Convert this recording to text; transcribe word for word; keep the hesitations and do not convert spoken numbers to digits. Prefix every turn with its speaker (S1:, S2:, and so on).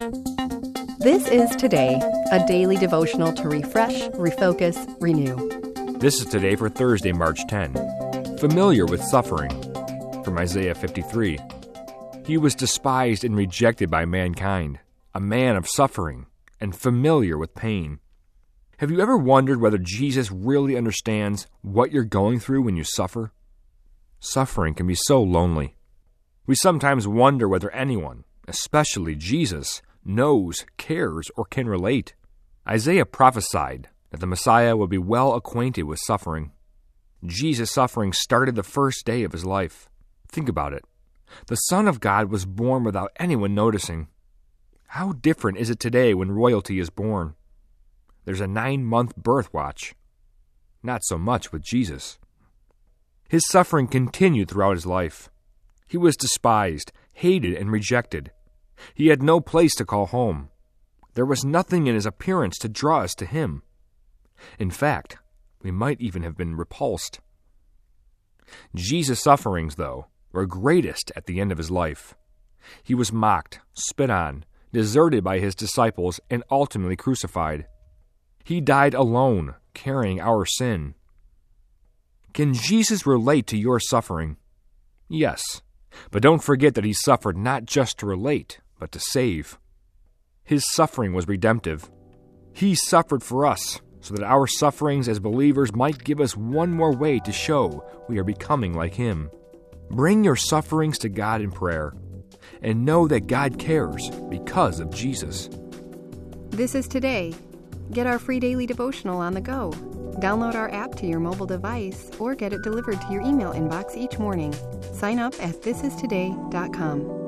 S1: This is Today, a daily devotional to refresh, refocus, renew.
S2: This is Today for Thursday, March tenth. Familiar with suffering. From Isaiah fifty-three. He was despised and rejected by mankind, a man of suffering, and familiar with pain. Have you ever wondered whether Jesus really understands what you're going through when you suffer? Suffering can be so lonely. We sometimes wonder whether anyone, especially Jesus, knows, cares, or can relate. Isaiah prophesied that the Messiah would be well acquainted with suffering. Jesus' suffering started the first day of his life. Think about it. The Son of God was born without anyone noticing. How different is it today when royalty is born? There's a nine-month birth watch. Not so much with Jesus. His suffering continued throughout his life. He was despised, hated, and rejected. He had no place to call home. There was nothing in his appearance to draw us to him. In fact, we might even have been repulsed. Jesus' sufferings, though, were greatest at the end of his life. He was mocked, spit on, deserted by his disciples, and ultimately crucified. He died alone, carrying our sin. Can Jesus relate to your suffering? Yes, but don't forget that he suffered not just to relate, but to save. His suffering was redemptive. He suffered for us, so that our sufferings as believers might give us one more way to show we are becoming like him. Bring your sufferings to God in prayer, and know that God cares because of Jesus.
S1: This is Today. Get our free daily devotional on the go. Download our app to your mobile device or get it delivered to your email inbox each morning. Sign up at this is today dot com.